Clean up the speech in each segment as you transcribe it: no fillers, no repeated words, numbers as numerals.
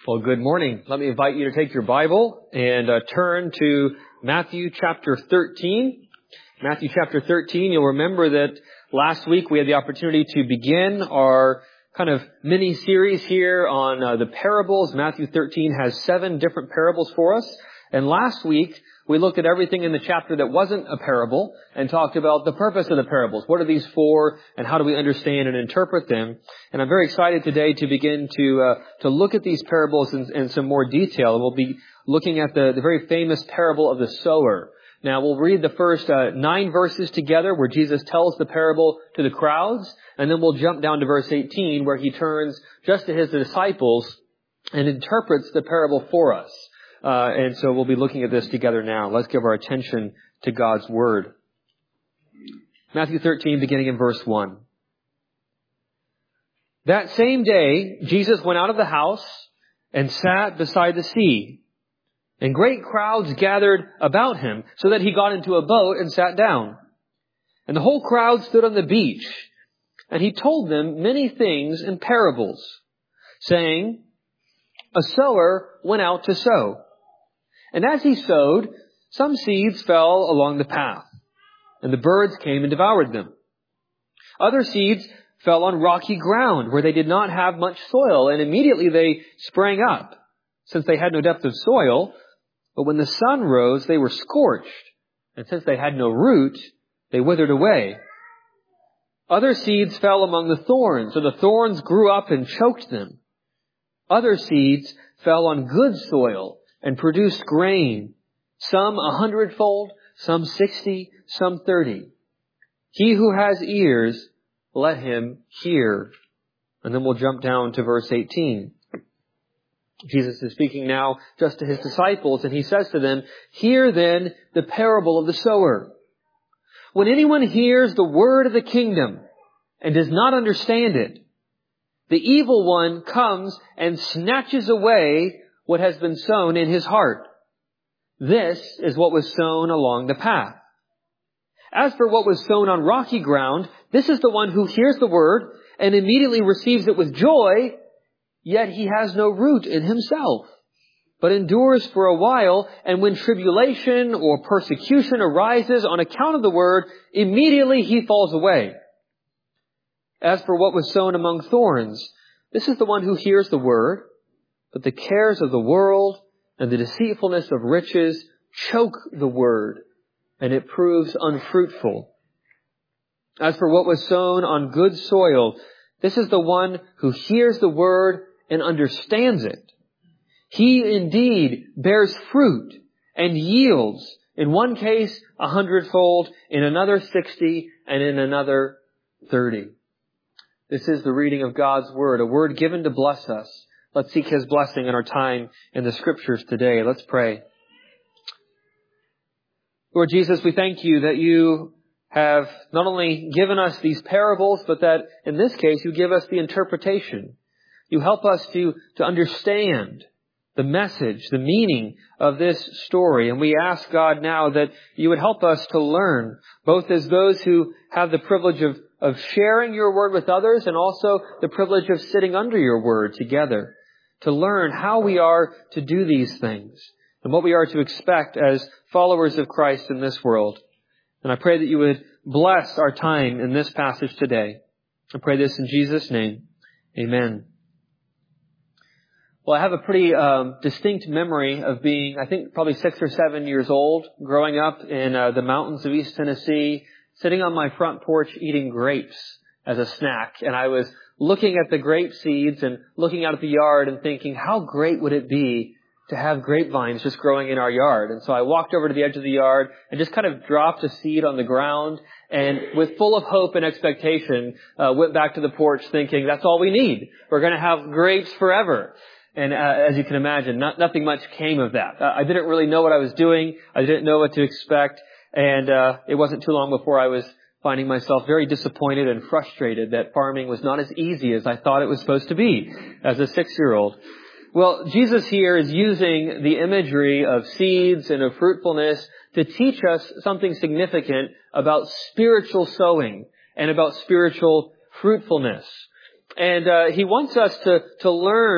Well, good morning. Let me invite you to take your Bible and turn to Matthew chapter 13. Matthew chapter 13, you'll remember that last week we had the opportunity to begin our kind of mini-series here on the parables. Matthew 13 has 7 different parables for us. And last week we looked at everything in the chapter that wasn't a parable and talked about the purpose of the parables. What are these for and how do we understand and interpret them? And I'm very excited today to begin to look at these parables in some more detail. And we'll be looking at the very famous parable of the sower. Now we'll read the first 9 verses together where Jesus tells the parable to the crowds. And then we'll jump down to verse 18 where he turns just to his disciples and interprets the parable for us. And so we'll be looking at this together now. Let's give our attention to God's Word. Matthew 13, beginning in verse 1. That same day, Jesus went out of the house and sat beside the sea. And great crowds gathered about him, so that he got into a boat and sat down. And the whole crowd stood on the beach. And he told them many things in parables, saying, a sower went out to sow. And as he sowed, some seeds fell along the path, and the birds came and devoured them. Other seeds fell on rocky ground, where they did not have much soil, and immediately they sprang up, since they had no depth of soil. But when the sun rose, they were scorched, and since they had no root, they withered away. Other seeds fell among the thorns, so the thorns grew up and choked them. Other seeds fell on good soil, and produced grain, some 100-fold, some 60, some 30. He who has ears, let him hear. And then we'll jump down to verse 18. Jesus is speaking now just to his disciples, and he says to them, hear then the parable of the sower. When anyone hears the word of the kingdom and does not understand it, the evil one comes and snatches away what has been sown in his heart. This is what was sown along the path. As for what was sown on rocky ground, this is the one who hears the word and immediately receives it with joy, yet he has no root in himself, but endures for a while, and when tribulation or persecution arises on account of the word, immediately he falls away. As for what was sown among thorns, this is the one who hears the word, but the cares of the world and the deceitfulness of riches choke the word, and it proves unfruitful. As for what was sown on good soil, this is the one who hears the word and understands it. He indeed bears fruit and yields, in one case 100-fold, in another 60, and in another 30. This is the reading of God's word, a word given to bless us. Let's seek his blessing in our time in the scriptures today. Let's pray. Lord Jesus, we thank you that you have not only given us these parables, but that in this case you give us the interpretation. You help us to understand the message, the meaning of this story. And we ask, God, now that you would help us to learn, both as those who have the privilege of sharing your word with others and also the privilege of sitting under your word together, to learn how we are to do these things and what we are to expect as followers of Christ in this world. And I pray that you would bless our time in this passage today. I pray this in Jesus' name. Amen. Well, I have a pretty distinct memory of being, I think, probably 6 or 7 years old, growing up in the mountains of East Tennessee, sitting on my front porch eating grapes as a snack. And I was looking at the grape seeds and looking out at the yard and thinking, how great would it be to have grapevines just growing in our yard? And so I walked over to the edge of the yard and just kind of dropped a seed on the ground, and with full of hope and expectation, went back to the porch thinking, that's all we need. We're going to have grapes forever. And as you can imagine, nothing much came of that. I didn't really know what I was doing. I didn't know what to expect. And it wasn't too long before I was finding myself very disappointed and frustrated that farming was not as easy as I thought it was supposed to be as a 6-year-old. Well, Jesus here is using the imagery of seeds and of fruitfulness to teach us something significant about spiritual sowing and about spiritual fruitfulness. And he wants us to learn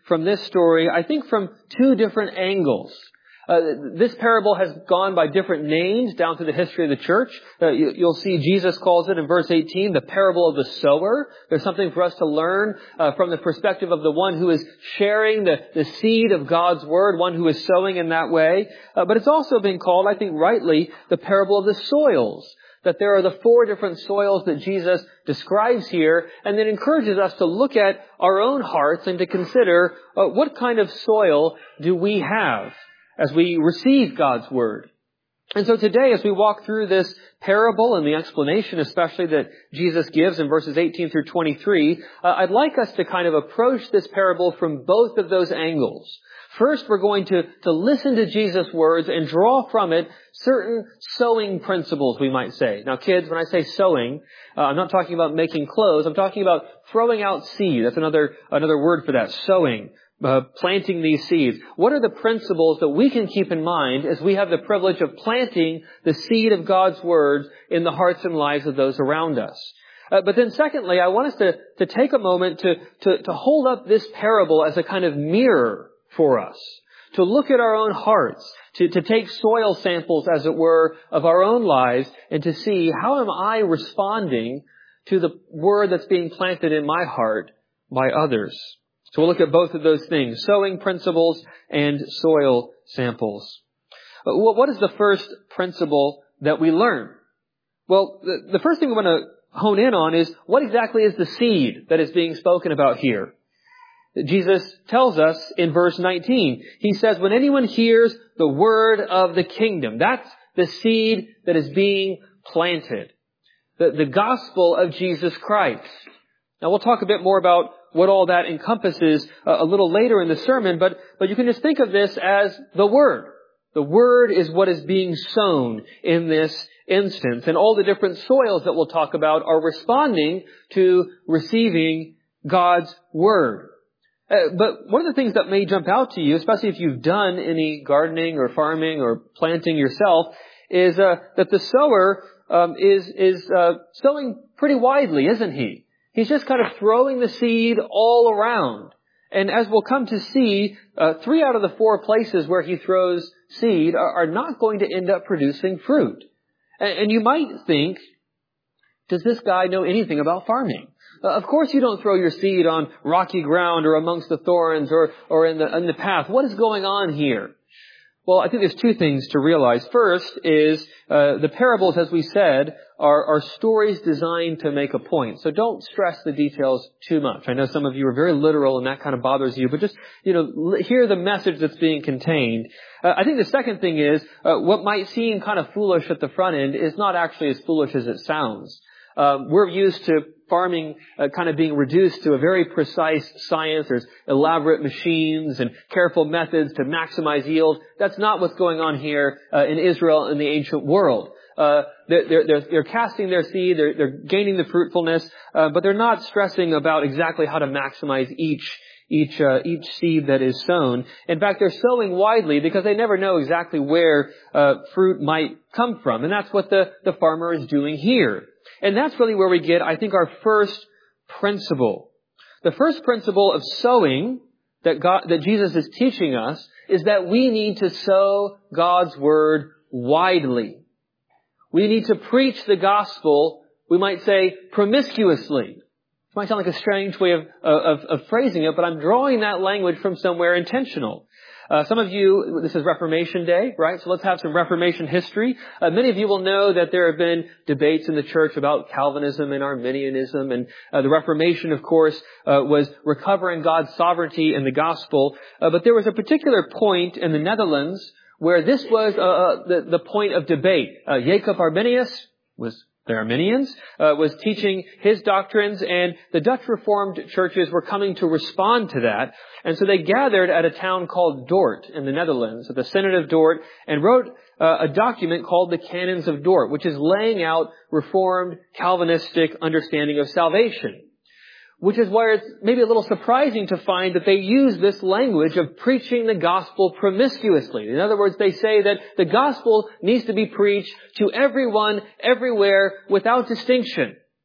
from this story, I think from two different angles. This parable has gone by different names down through the history of the church. You'll see Jesus calls it in verse 18, the parable of the sower. There's something for us to learn from the perspective of the one who is sharing the seed of God's word, one who is sowing in that way. But it's also been called, I think rightly, the parable of the soils. That there are the four different soils that Jesus describes here, and then encourages us to look at our own hearts and to consider what kind of soil do we have as we receive God's word. And so today, as we walk through this parable and the explanation especially that Jesus gives in verses 18 through 23, I'd like us to kind of approach this parable from both of those angles. First, we're going to listen to Jesus' words and draw from it certain sowing principles, we might say. Now, kids, when I say sowing, I'm not talking about making clothes. I'm talking about throwing out seed. That's another word for that, sowing. Planting these seeds. What are the principles that we can keep in mind as we have the privilege of planting the seed of God's words in the hearts and lives of those around us? But then secondly, I want us to take a moment to hold up this parable as a kind of mirror for us. To look at our own hearts, to take soil samples, as it were, of our own lives, and to see how am I responding to the word that's being planted in my heart by others. So we'll look at both of those things, sowing principles and soil samples. What is the first principle that we learn? Well, the first thing we want to hone in on is what exactly is the seed that is being spoken about here? Jesus tells us in verse 19, he says, when anyone hears the word of the kingdom, that's the seed that is being planted. The gospel of Jesus Christ. Now we'll talk a bit more about what all that encompasses a little later in the sermon, but you can just think of this as the Word. The Word is what is being sown in this instance, and all the different soils that we'll talk about are responding to receiving God's Word. But one of the things that may jump out to you, especially if you've done any gardening or farming or planting yourself, is that the sower is sowing pretty widely, isn't he? He's just kind of throwing the seed all around. And as we'll come to see, 3 out of the 4 places where he throws seed are not going to end up producing fruit. And you might think, does this guy know anything about farming? Of course you don't throw your seed on rocky ground or amongst the thorns or in the path. What is going on here? Well, I think there's 2 things to realize. First is the parables, as we said, are stories designed to make a point. So don't stress the details too much. I know some of you are very literal and that kind of bothers you, but just, hear the message that's being contained. I think the second thing is what might seem kind of foolish at the front end is not actually as foolish as it sounds. We're used to farming kind of being reduced to a very precise science. There's elaborate machines and careful methods to maximize yield. That's not what's going on here in Israel in the ancient world. They're casting their seed, they're gaining the fruitfulness, but they're not stressing about exactly how to maximize each seed that is sown. In fact, they're sowing widely because they never know exactly where fruit might come from. And that's what the farmer is doing here. And that's really where we get, I think, our first principle. The first principle of sowing that Jesus is teaching us is that we need to sow God's word widely. We need to preach the gospel, we might say, promiscuously. It might sound like a strange way of phrasing it, but I'm drawing that language from somewhere intentional. Some of you, this is Reformation Day, right? So let's have some Reformation history. Many of you will know that there have been debates in the church about Calvinism and Arminianism, and the Reformation, of course, was recovering God's sovereignty in the gospel. But there was a particular point in the Netherlands where this was the point of debate. Jacob Arminius the Arminians, was teaching his doctrines, and the Dutch Reformed churches were coming to respond to that. And so they gathered at a town called Dort in the Netherlands, at the Synod of Dort, and wrote a document called the Canons of Dort, which is laying out Reformed Calvinistic understanding of salvation. Which is why it's maybe a little surprising to find that they use this language of preaching the gospel promiscuously. In other words, they say that the gospel needs to be preached to everyone, everywhere, without distinction.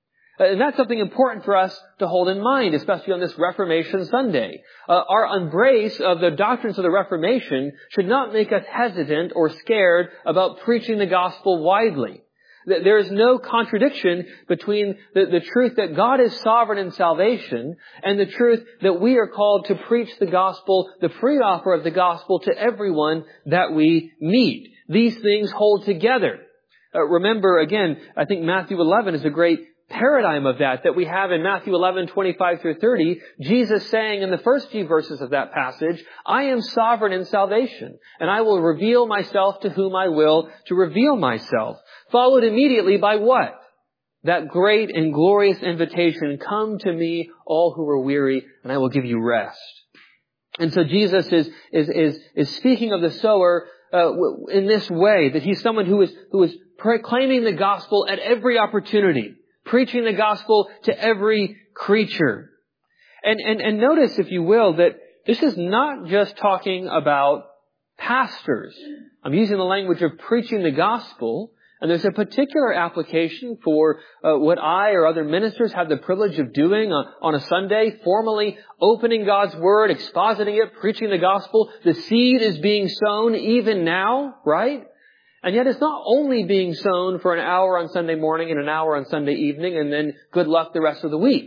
And that's something important for us to hold in mind, especially on this Reformation Sunday. Our embrace of the doctrines of the Reformation should not make us hesitant or scared about preaching the gospel widely. There is no contradiction between the truth that God is sovereign in salvation and the truth that we are called to preach the gospel, the free offer of the gospel, to everyone that we meet. These things hold together. Remember, again, I think Matthew 11 is a great paradigm of that we have in Matthew 11, 25 through 30. Jesus saying in the first few verses of that passage, I am sovereign in salvation, and I will reveal myself to whom I will to reveal myself. Followed immediately by what? That great and glorious invitation, come to me, all who are weary, and I will give you rest. And so Jesus is speaking of the sower in this way, that he's someone who is proclaiming the gospel at every opportunity, preaching the gospel to every creature. And notice, if you will, that this is not just talking about pastors. I'm using the language of preaching the gospel, and there's a particular application for what I or other ministers have the privilege of doing on a Sunday, formally opening God's Word, expositing it, preaching the gospel. The seed is being sown even now, right? And yet it's not only being sown for an hour on Sunday morning and an hour on Sunday evening and then good luck the rest of the week.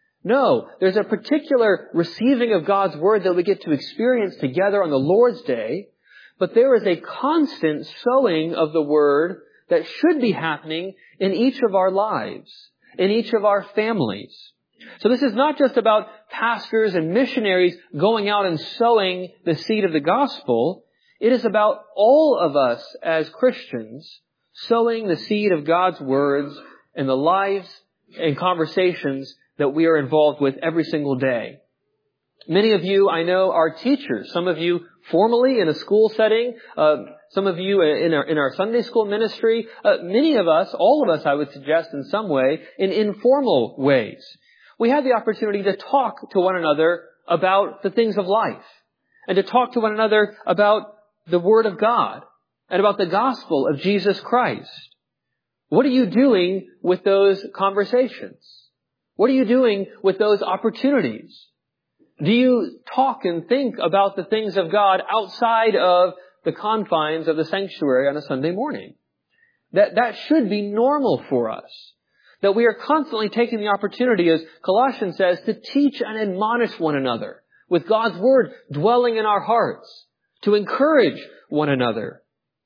No, there's a particular receiving of God's Word that we get to experience together on the Lord's Day, but there is a constant sowing of the Word that should be happening in each of our lives, in each of our families. So this is not just about pastors and missionaries going out and sowing the seed of the gospel. It is about all of us as Christians sowing the seed of God's words in the lives and conversations that we are involved with every single day. Many of you, I know, are teachers. Some of you formally in a school setting. Some of you in our Sunday school ministry. Many of us, all of us, I would suggest in some way, in informal ways. We have the opportunity to talk to one another about the things of life and to talk to one another about the Word of God and about the gospel of Jesus Christ. What are you doing with those conversations? What are you doing with those opportunities? Do you talk and think about the things of God outside of the confines of the sanctuary on a Sunday morning? That should be normal for us. That we are constantly taking the opportunity, as Colossians says, to teach and admonish one another with God's Word dwelling in our hearts, to encourage one another.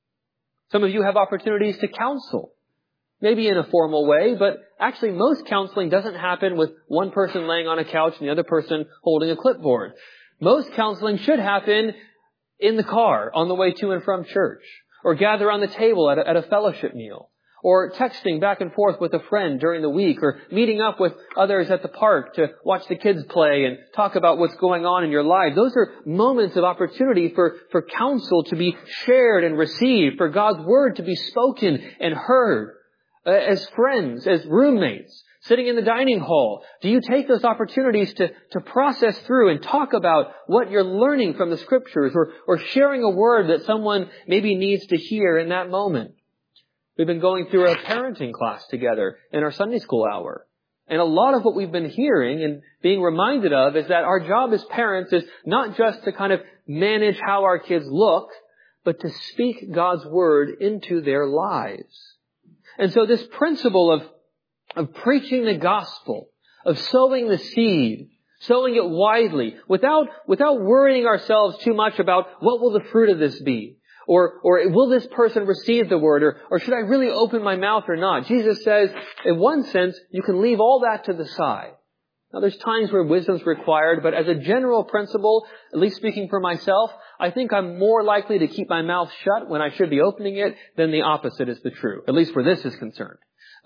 Some of you have opportunities to counsel, maybe in a formal way, but actually most counseling doesn't happen with one person laying on a couch and the other person holding a clipboard. Most counseling should happen in the car on the way to and from church, or gather around the table at a fellowship meal, or texting back and forth with a friend during the week, or meeting up with others at the park to watch the kids play and talk about what's going on in your life. Those are moments of opportunity for counsel to be shared and received, for God's Word to be spoken and heard. As friends, as roommates, sitting in the dining hall, do you take those opportunities to process through and talk about what you're learning from the Scriptures, or sharing a word that someone maybe needs to hear in that moment? We've been going through a parenting class together in our Sunday school hour. And a lot of what we've been hearing and being reminded of is that our job as parents is not just to kind of manage how our kids look, but to speak God's Word into their lives. And so this principle of preaching the gospel, of sowing the seed, sowing it widely, without worrying ourselves too much about what will the fruit of this be? Or will this person receive the word? Or should I really open my mouth or not? Jesus says, in one sense, you can leave all that to the side. Now, there's times where wisdom's required, but as a general principle, at least speaking for myself, I think I'm more likely to keep my mouth shut when I should be opening it than the opposite is the true, at least where this is concerned.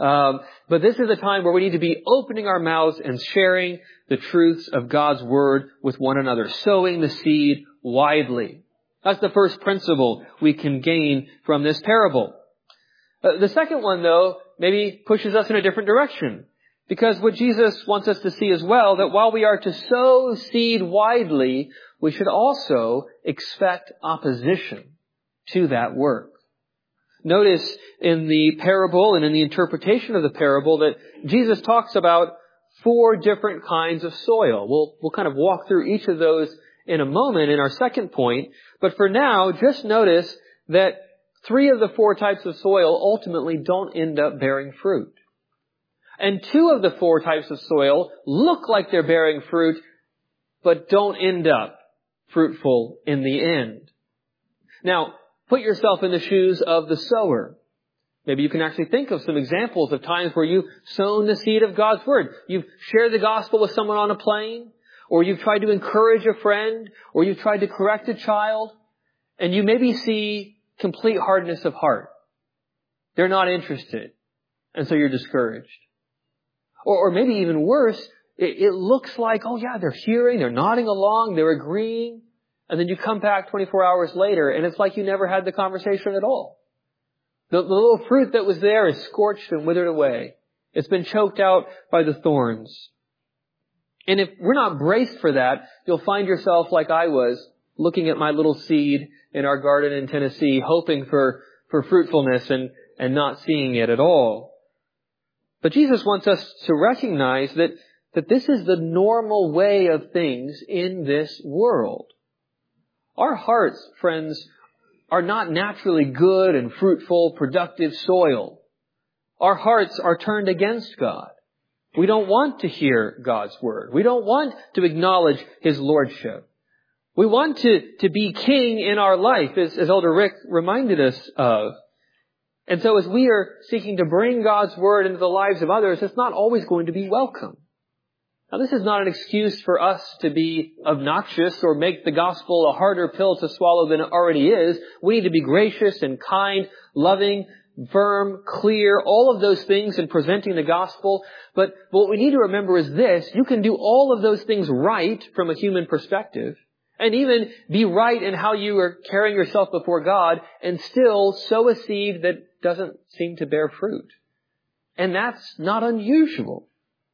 But this is a time where we need to be opening our mouths and sharing the truths of God's Word with one another, sowing the seed widely. That's the first principle we can gain from this parable. The second one, though, maybe pushes us in a different direction. Because what Jesus wants us to see as well, that while we are to sow seed widely, we should also expect opposition to that work. Notice in the parable and in the interpretation of the parable that Jesus talks about 4 different kinds of soil. We'll kind of walk through each of those in a moment in our second point. But for now, just notice that 3 of the 4 types of soil ultimately don't end up bearing fruit. And 2 of the 4 types of soil look like they're bearing fruit, but don't end up fruitful in the end. Now, put yourself in the shoes of the sower. Maybe you can actually think of some examples of times where you've sown the seed of God's Word. You've shared the gospel with someone on a plane, or you've tried to encourage a friend, or you've tried to correct a child, and you maybe see complete hardness of heart. They're not interested, and so you're discouraged. Or maybe even worse, it looks like, oh yeah, they're hearing, they're nodding along, they're agreeing, and then you come back 24 hours later, and it's like you never had the conversation at all. The little fruit that was there is scorched and withered away. It's been choked out by the thorns. And if we're not braced for that, you'll find yourself like I was, looking at my little seed in our garden in Tennessee, hoping for fruitfulness and not seeing it at all. But Jesus wants us to recognize that this is the normal way of things in this world. Our hearts, friends, are not naturally good and fruitful, productive soil. Our hearts are turned against God. We don't want to hear God's Word. We don't want to acknowledge His Lordship. We want to be king in our life, as Elder Rick reminded us of. And so as we are seeking to bring God's Word into the lives of others, it's not always going to be welcome. Now, this is not an excuse for us to be obnoxious or make the gospel a harder pill to swallow than it already is. We need to be gracious and kind, loving, firm, clear, all of those things in presenting the gospel. But what we need to remember is this: you can do all of those things right from a human perspective, and even be right in how you are carrying yourself before God, and still sow a seed that doesn't seem to bear fruit. And that's not unusual.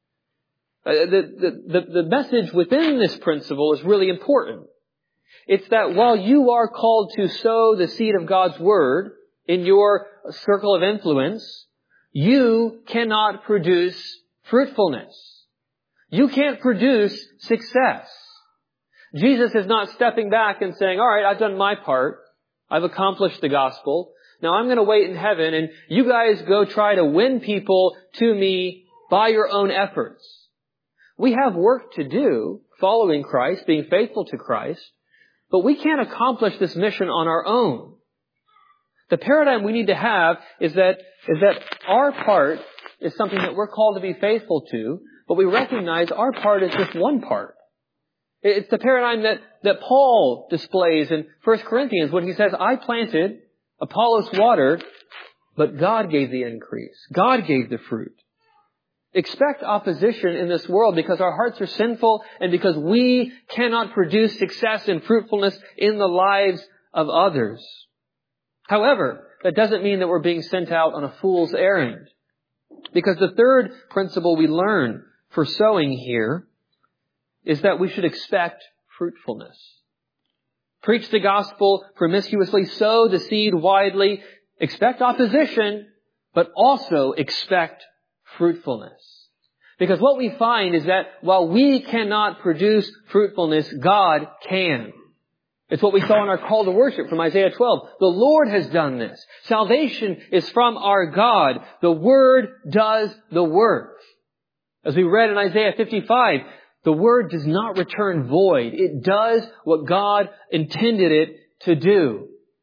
The message within this principle is really important. It's that while you are called to sow the seed of God's Word in your circle of influence, you cannot produce fruitfulness. You can't produce success. Jesus is not stepping back and saying, all right, I've done my part. I've accomplished the gospel. Now I'm going to wait in heaven, and you guys go try to win people to me by your own efforts. We have work to do following Christ, being faithful to Christ, but we can't accomplish this mission on our own. The paradigm we need to have is that our part is something that we're called to be faithful to, but we recognize our part is just one part. It's the paradigm that Paul displays in 1 Corinthians when he says, I planted, Apollos watered, but God gave the increase. God gave the fruit. Expect opposition in this world because our hearts are sinful and because we cannot produce success and fruitfulness in the lives of others. However, that doesn't mean that we're being sent out on a fool's errand. Because the third principle we learn for sowing here is that we should expect fruitfulness. Preach the gospel promiscuously, sow the seed widely, expect opposition, but also expect fruitfulness. Because what we find is that while we cannot produce fruitfulness, God can. It's what we saw in our call to worship from Isaiah 12. The Lord has done this. Salvation is from our God. The Word does the work. As we read in Isaiah 55, the Word does not return void. It does what God intended it to do.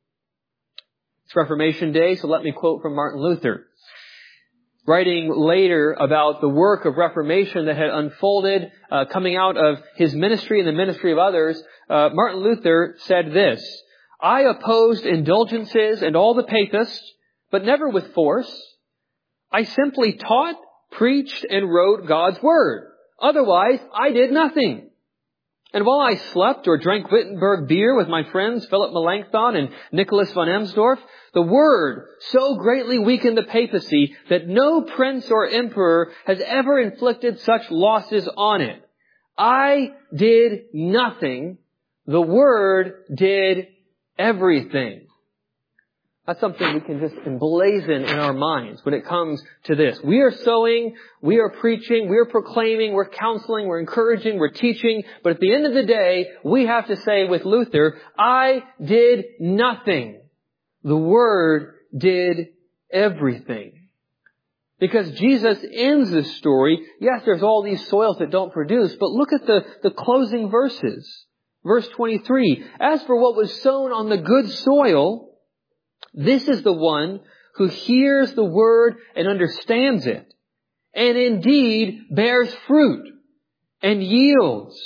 It's Reformation Day, so let me quote from Martin Luther. Writing later about the work of Reformation that had unfolded, coming out of his ministry and the ministry of others, Martin Luther said this: I opposed indulgences and all the papists, but never with force. I simply taught, preached, and wrote God's Word. Otherwise, I did nothing. And while I slept or drank Wittenberg beer with my friends Philip Melanchthon and Nicholas von Emsdorf, the Word so greatly weakened the papacy that no prince or emperor has ever inflicted such losses on it. I did nothing. The Word did everything. That's something we can just emblazon in our minds when it comes to this. We are sowing, we are preaching, we are proclaiming, we're counseling, we're encouraging, we're teaching, but at the end of the day, we have to say with Luther, I did nothing. The Word did everything. Because Jesus ends this story. Yes, there's all these soils that don't produce, but look at the closing verses. Verse 23, as for what was sown on the good soil, this is the one who hears the word and understands it, and indeed bears fruit and yields.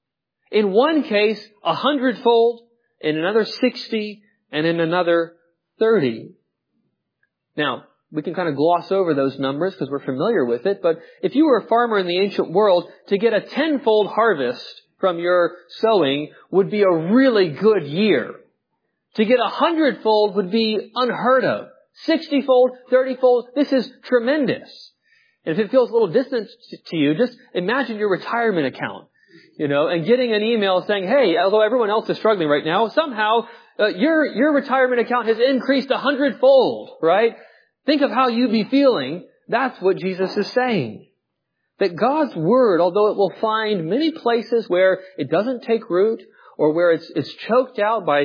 In one case, 100-fold, in another 60, and in another 30. Now, we can kind of gloss over those numbers because we're familiar with it, but if you were a farmer in the ancient world, to get a 10-fold harvest from your sowing would be a really good year. To get 100-fold would be unheard of. 60-fold, 30-fold, this is tremendous. And if it feels a little distant to you, just imagine your retirement account, and getting an email saying, hey, although everyone else is struggling right now, somehow your retirement account has increased 100-fold, right? Think of how you'd be feeling. That's what Jesus is saying. That God's Word, although it will find many places where it doesn't take root, or where it's choked out by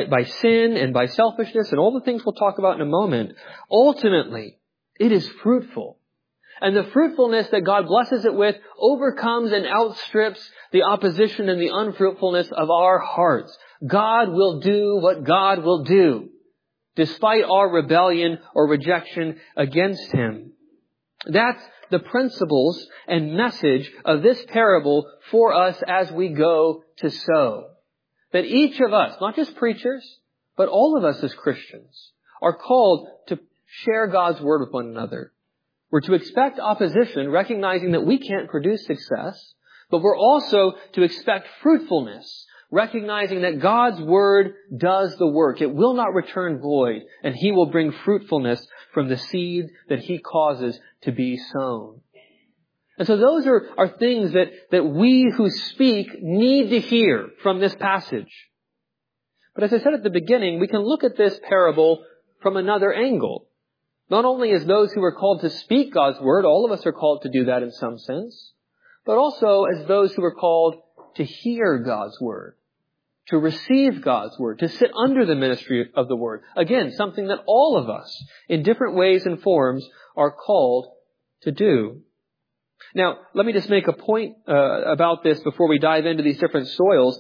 sin and by selfishness and all the things we'll talk about in a moment, ultimately, it is fruitful. And the fruitfulness that God blesses it with overcomes and outstrips the opposition and the unfruitfulness of our hearts. God will do what God will do, despite our rebellion or rejection against Him. That's the principles and message of this parable for us as we go to sow. That each of us, not just preachers, but all of us as Christians, are called to share God's Word with one another. We're to expect opposition, recognizing that we can't produce success, but we're also to expect fruitfulness, recognizing that God's Word does the work. It will not return void, and He will bring fruitfulness from the seed that He causes to be sown. And so those are things that we who speak need to hear from this passage. But as I said at the beginning, we can look at this parable from another angle. Not only as those who are called to speak God's Word, all of us are called to do that in some sense, but also as those who are called to hear God's Word, to receive God's Word, to sit under the ministry of the Word. Again, something that all of us, in different ways and forms, are called to do. Now, let me just make a point about this before we dive into these different soils.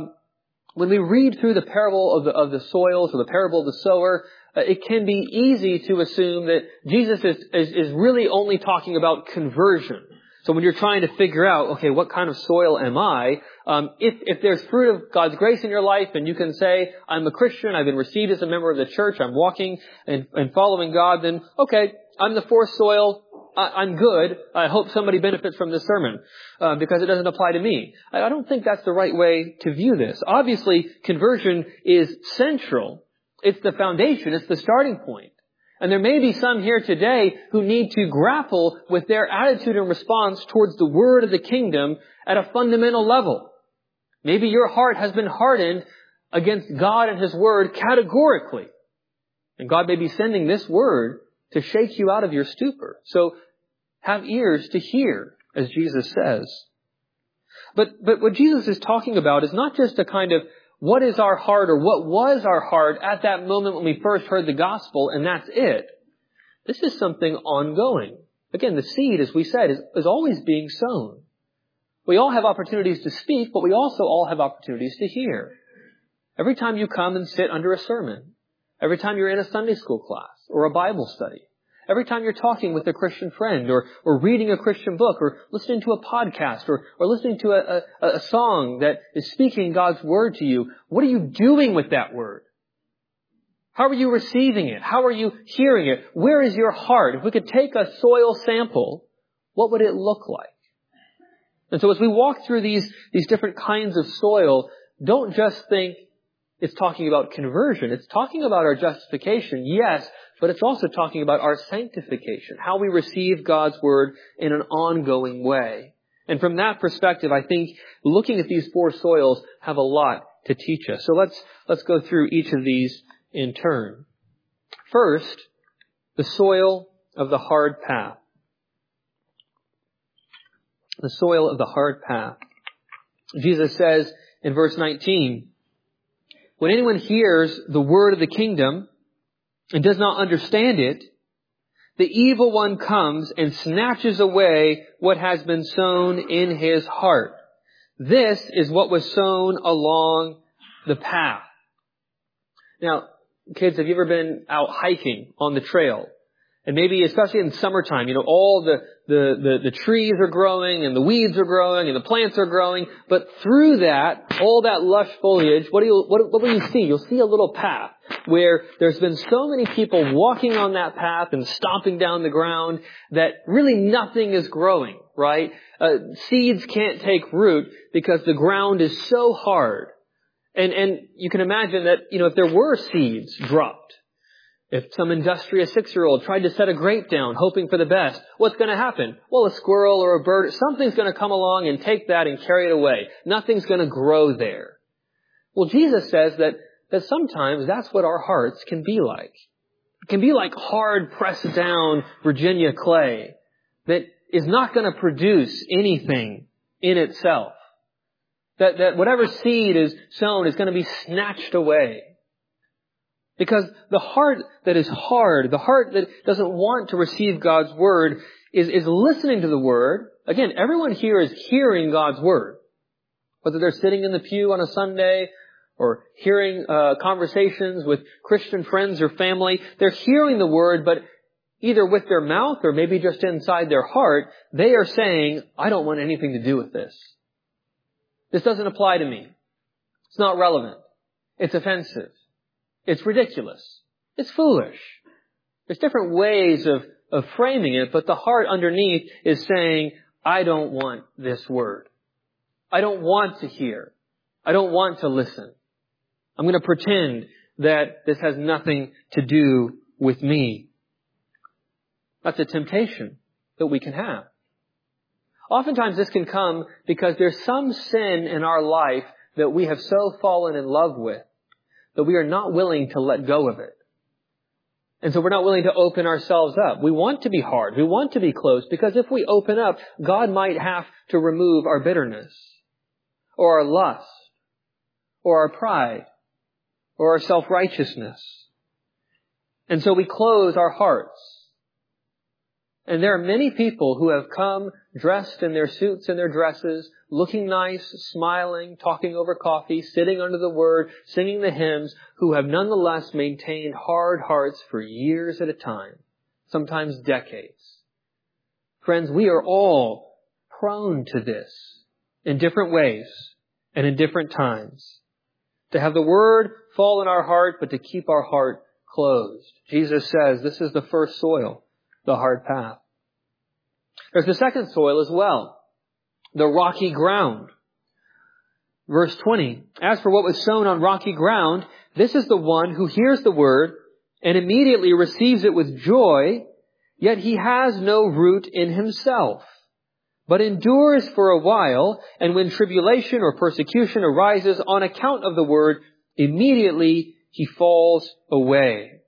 When we read through the parable of the soils or the parable of the sower, it can be easy to assume that Jesus is really only talking about conversion. So when you're trying to figure out, okay, what kind of soil am I? If there's fruit of God's grace in your life and you can say, I'm a Christian, I've been received as a member of the church, I'm walking and following God, then okay, I'm the fourth soil. I'm good. I hope somebody benefits from this sermon because it doesn't apply to me. I don't think that's the right way to view this. Obviously, conversion is central. It's the foundation. It's the starting point. And there may be some here today who need to grapple with their attitude and response towards the Word of the kingdom at a fundamental level. Maybe your heart has been hardened against God and His Word categorically. And God may be sending this Word to shake you out of your stupor. So have ears to hear, as Jesus says. But what Jesus is talking about is not just a kind of what is our heart or what was our heart at that moment when we first heard the gospel and that's it. This is something ongoing. Again, the seed, as we said, is always being sown. We all have opportunities to speak, but we also all have opportunities to hear. Every time you come and sit under a sermon, every time you're in a Sunday school class or a Bible study, every time you're talking with a Christian friend or reading a Christian book or listening to a podcast or listening to a song that is speaking God's Word to you, what are you doing with that Word? How are you receiving it? How are you hearing it? Where is your heart? If we could take a soil sample, what would it look like? And so as we walk through these different kinds of soil, don't just think it's talking about conversion. It's talking about our justification, yes, but it's also talking about our sanctification, how we receive God's Word in an ongoing way. And from that perspective, I think looking at these four soils have a lot to teach us. So let's go through each of these in turn. First, the soil of the hard path. The soil of the hard path. Jesus says in verse 19, when anyone hears the word of the kingdom and does not understand it, the evil one comes and snatches away what has been sown in his heart. This is what was sown along the path. Now, kids, have you ever been out hiking on the trail? And maybe, especially in summertime, all the trees are growing and the weeds are growing and the plants are growing. But through that, all that lush foliage, what will you see? You'll see a little path where there's been so many people walking on that path and stomping down the ground that really nothing is growing, right? Seeds can't take root because the ground is so hard. And you can imagine that, if there were seeds dropped, if some industrious 6-year-old tried to set a grape down, hoping for the best, what's going to happen? Well, a squirrel or a bird, something's going to come along and take that and carry it away. Nothing's going to grow there. Well, Jesus says that sometimes that's what our hearts can be like. It can be like hard, pressed down Virginia clay that is not going to produce anything in itself. That whatever seed is sown is going to be snatched away. Because the heart that is hard, the heart that doesn't want to receive God's word is listening to the word. Again, everyone here is hearing God's word. Whether they're sitting in the pew on a Sunday or hearing conversations with Christian friends or family, they're hearing the word, but either with their mouth or maybe just inside their heart, they are saying, I don't want anything to do with this. This doesn't apply to me. It's not relevant. It's offensive. It's ridiculous. It's foolish. There's different ways of framing it, but the heart underneath is saying, I don't want this word. I don't want to hear. I don't want to listen. I'm going to pretend that this has nothing to do with me. That's a temptation that we can have. Oftentimes this can come because there's some sin in our life that we have so fallen in love with that we are not willing to let go of it. And so we're not willing to open ourselves up. We want to be hard. We want to be close because if we open up, God might have to remove our bitterness or our lust or our pride or our self-righteousness. And so we close our hearts. And there are many people who have come dressed in their suits and their dresses, looking nice, smiling, talking over coffee, sitting under the word, singing the hymns, who have nonetheless maintained hard hearts for years at a time, sometimes decades. Friends, we are all prone to this in different ways and in different times. To have the word fall in our heart, but to keep our heart closed. Jesus says this is the first soil, the hard path. There's the second soil as well, the rocky ground. Verse 20, as for what was sown on rocky ground, this is the one who hears the word and immediately receives it with joy, yet he has no root in himself, but endures for a while, and when tribulation or persecution arises on account of the word, immediately he falls away.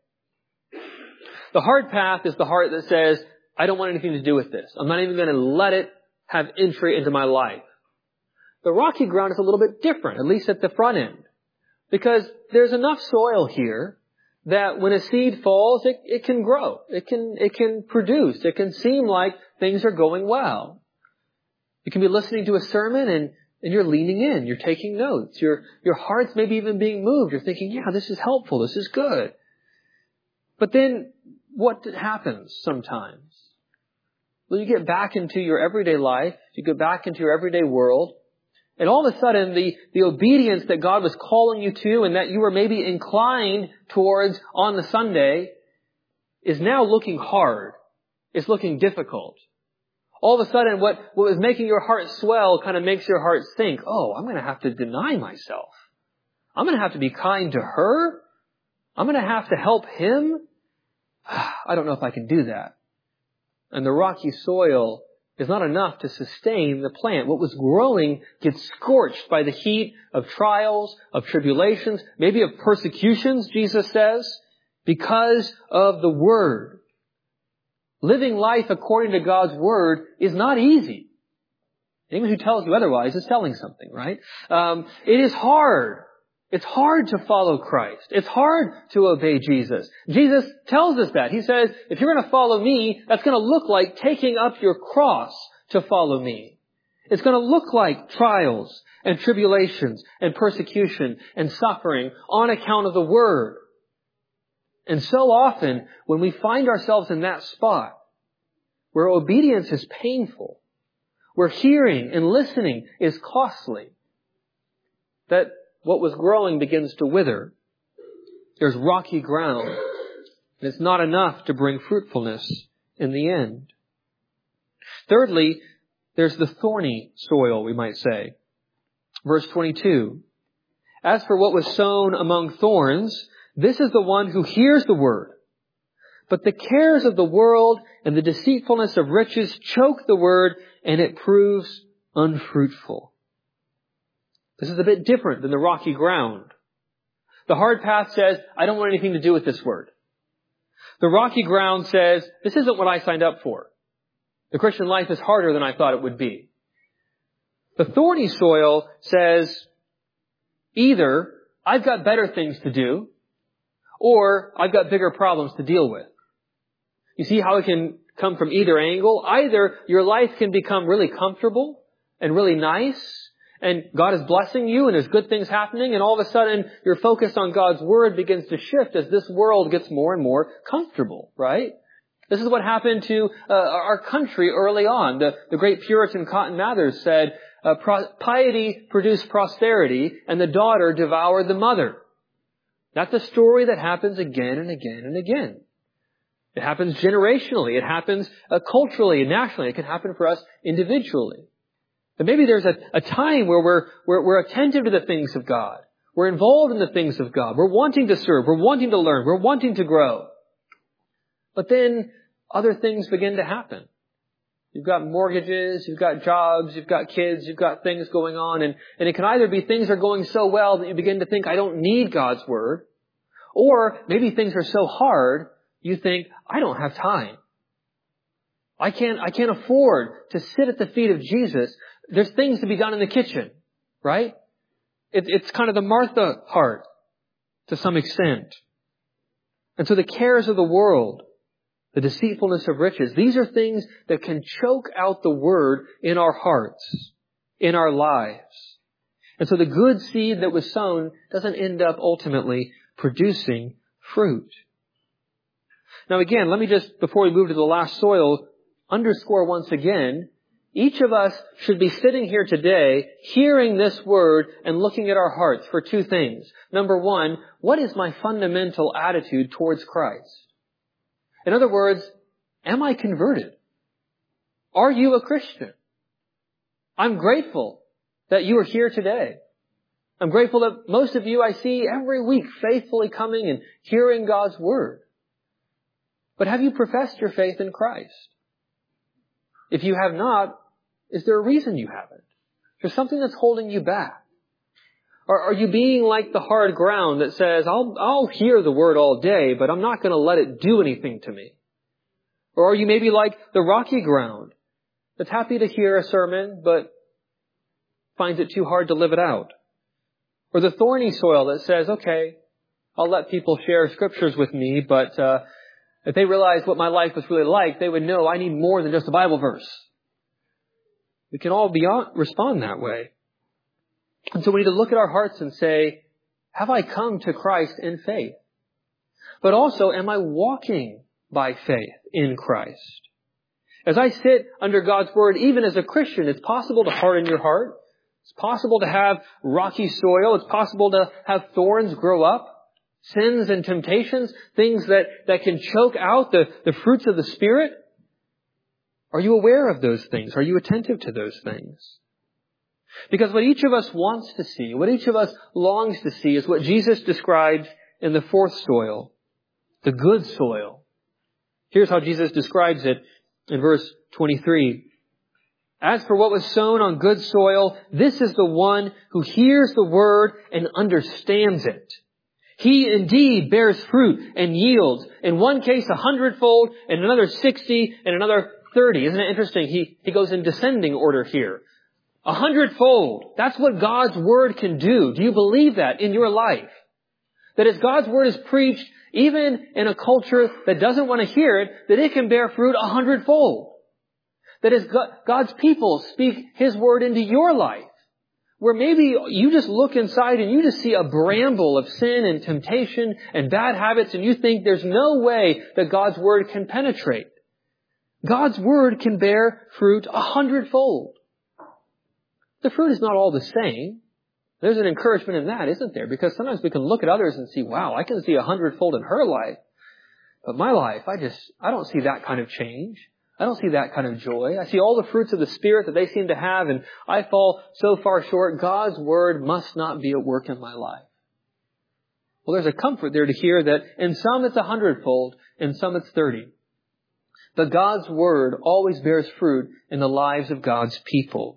The hard path is the heart that says, I don't want anything to do with this. I'm not even going to let it have entry into my life. The rocky ground is a little bit different, at least at the front end, because there's enough soil here that when a seed falls, it can grow. It can produce. It can seem like things are going well. You can be listening to a sermon and you're leaning in. You're taking notes. Your heart's maybe even being moved. You're thinking, yeah, this is helpful. This is good. But then what happens sometimes? Well, you get back into your everyday life. You get back into your everyday world. And all of a sudden, the obedience that God was calling you to and that you were maybe inclined towards on the Sunday is now looking hard. It's looking difficult. All of a sudden, what was making your heart swell kind of makes your heart think, oh, I'm going to have to deny myself. I'm going to have to be kind to her. I'm going to have to help him. I don't know if I can do that. And the rocky soil is not enough to sustain the plant. What was growing gets scorched by the heat of trials, of tribulations, maybe of persecutions, Jesus says. because of the Word. Living life according to God's Word is not easy. Anyone who tells you otherwise is telling something, right? It is hard. It's hard to follow Christ. It's hard to obey Jesus. Jesus tells us that. He says, if you're going to follow me, that's going to look like taking up your cross to follow me. It's going to look like trials and tribulations and persecution and suffering on account of the Word. And so often, when we find ourselves in that spot, where obedience is painful, where hearing and listening is costly, that what was growing begins to wither. There's rocky ground, and it's not enough to bring fruitfulness in the end. Thirdly, there's the thorny soil, we might say. Verse 22. As for what was sown among thorns, this is the one who hears the word. But the cares of the world and the deceitfulness of riches choke the word, and it proves unfruitful. This is a bit different than the rocky ground. The hard path says, I don't want anything to do with this word. The rocky ground says, this isn't what I signed up for. The Christian life is harder than I thought it would be. The thorny soil says, either I've got better things to do, or I've got bigger problems to deal with. You see how it can come from either angle? Either your life can become really comfortable and really nice, and God is blessing you and there's good things happening, and all of a sudden your focus on God's Word begins to shift as this world gets more and more comfortable, right? This is what happened to our country early on. The great Puritan Cotton Mather said, piety produced prosperity and the daughter devoured the mother. That's a story that happens again and again and again. It happens generationally. It happens culturally and nationally. It can happen for us individually. But maybe there's a time where we're attentive to the things of God. We're involved in the things of God. We're wanting to serve. We're wanting to learn. We're wanting to grow. But then other things begin to happen. You've got mortgages, you've got jobs, you've got kids, you've got things going on. And it can either be things are going so well that you begin to think, I don't need God's Word. Or maybe things are so hard, you think, I don't have time. I can't afford to sit at the feet of Jesus. There's things to be done in the kitchen, right? It's kind of the Martha heart to some extent. And so the cares of the world, the deceitfulness of riches, these are things that can choke out the Word in our hearts, in our lives. And so the good seed that was sown doesn't end up ultimately producing fruit. Now again, let me just, before we move to the last soil, underscore once again, each of us should be sitting here today, hearing this word and looking at our hearts for two things. Number one, what is my fundamental attitude towards Christ? In other words, am I converted? Are you a Christian? I'm grateful that you are here today. I'm grateful that most of you I see every week faithfully coming and hearing God's word. But have you professed your faith in Christ? If you have not, is there a reason you haven't? Is there something that's holding you back? Or are you being like the hard ground that says, I'll hear the word all day, but I'm not going to let it do anything to me? Or are you maybe like the rocky ground that's happy to hear a sermon, but finds it too hard to live it out? Or the thorny soil that says, okay, I'll let people share scriptures with me, but if they realized what my life was really like, they would know I need more than just a Bible verse. We can all respond that way. And so we need to look at our hearts and say, have I come to Christ in faith? But also, am I walking by faith in Christ? As I sit under God's Word, even as a Christian, it's possible to harden your heart. It's possible to have rocky soil. It's possible to have thorns grow up. Sins and temptations, things that can choke out the fruits of the Spirit. Are you aware of those things? Are you attentive to those things? Because what each of us wants to see, what each of us longs to see is what Jesus describes in the fourth soil, the good soil. Here's how Jesus describes it in verse 23. As for what was sown on good soil, this is the one who hears the word and understands it. He indeed bears fruit and yields. In one case 100-fold, in another 60, and another 30. Isn't it interesting? He goes in descending order here. 100-fold. That's what God's Word can do. Do you believe that in your life? That as God's Word is preached, even in a culture that doesn't want to hear it, that it can bear fruit 100-fold. That as God's people speak His Word into your life, where maybe you just look inside and you just see a bramble of sin and temptation and bad habits and you think there's no way that God's Word can penetrate. God's Word can bear fruit 100-fold. The fruit is not all the same. There's an encouragement in that, isn't there? Because sometimes we can look at others and see, wow, I can see 100-fold in her life. But my life, I don't see that kind of change. I don't see that kind of joy. I see all the fruits of the Spirit that they seem to have, and I fall so far short. God's Word must not be at work in my life. Well, there's a comfort there to hear that in some it's 100-fold, in some it's 30. But God's Word always bears fruit in the lives of God's people.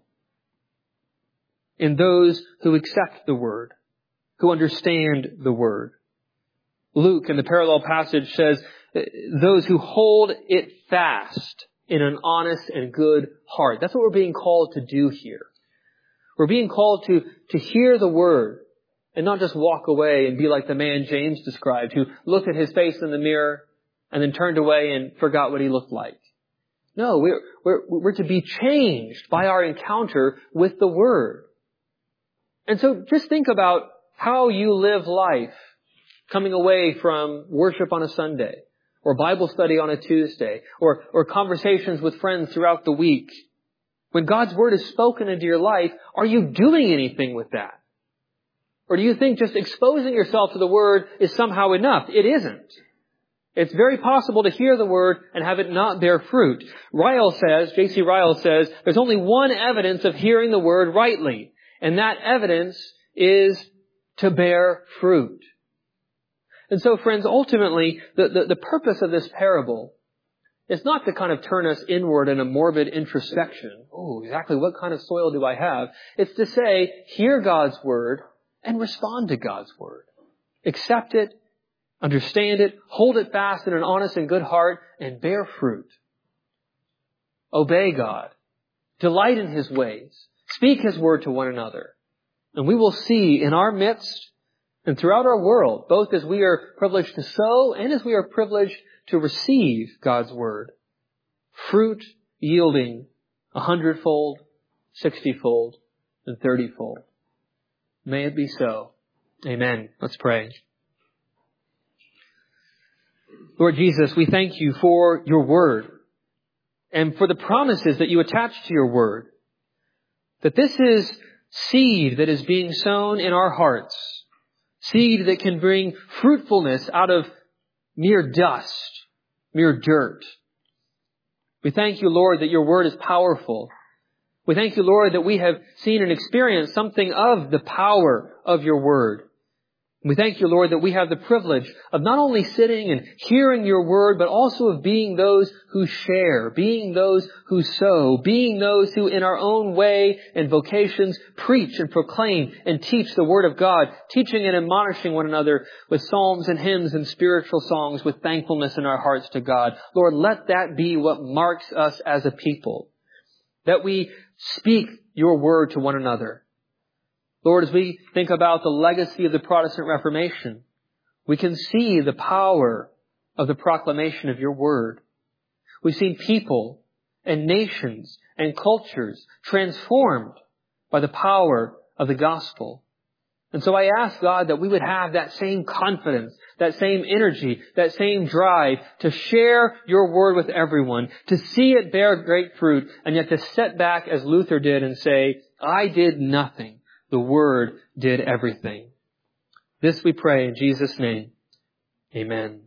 In those who accept the Word, who understand the Word. Luke, in the parallel passage, says, those who hold it fast in an honest and good heart. That's what we're being called to do here. We're being called to hear the Word and not just walk away and be like the man James described, who looked at his face in the mirror and then turned away and forgot what he looked like. No, we're to be changed by our encounter with the Word. And so just think about how you live life coming away from worship on a Sunday, or Bible study on a Tuesday, or conversations with friends throughout the week. When God's Word is spoken into your life, are you doing anything with that? Or do you think just exposing yourself to the Word is somehow enough? It isn't. It's very possible to hear the Word and have it not bear fruit. J.C. Ryle says, there's only one evidence of hearing the Word rightly, and that evidence is to bear fruit. And so, friends, ultimately, the purpose of this parable is not to kind of turn us inward in a morbid introspection. Oh, exactly what kind of soil do I have? It's to say, hear God's Word and respond to God's Word. Accept it, understand it, hold it fast in an honest and good heart, and bear fruit. Obey God. Delight in His ways. Speak His Word to one another. And we will see in our midst and throughout our world, both as we are privileged to sow and as we are privileged to receive God's Word, fruit yielding 100-fold, 60-fold, and 30-fold. May it be so. Amen. Let's pray. Lord Jesus, we thank You for Your Word and for the promises that You attach to Your Word. That this is seed that is being sown in our hearts. Seed that can bring fruitfulness out of mere dust, mere dirt. We thank You, Lord, that Your Word is powerful. We thank You, Lord, that we have seen and experienced something of the power of Your Word. We thank You, Lord, that we have the privilege of not only sitting and hearing Your Word, but also of being those who share, being those who sow, being those who in our own way and vocations preach and proclaim and teach the Word of God, teaching and admonishing one another with psalms and hymns and spiritual songs with thankfulness in our hearts to God. Lord, let that be what marks us as a people, that we speak Your Word to one another. Lord, as we think about the legacy of the Protestant Reformation, we can see the power of the proclamation of Your Word. We've seen people and nations and cultures transformed by the power of the gospel. And so I ask, God, that we would have that same confidence, that same energy, that same drive to share Your Word with everyone, to see it bear great fruit, and yet to sit back as Luther did and say, I did nothing. The Word did everything. This we pray in Jesus' name. Amen.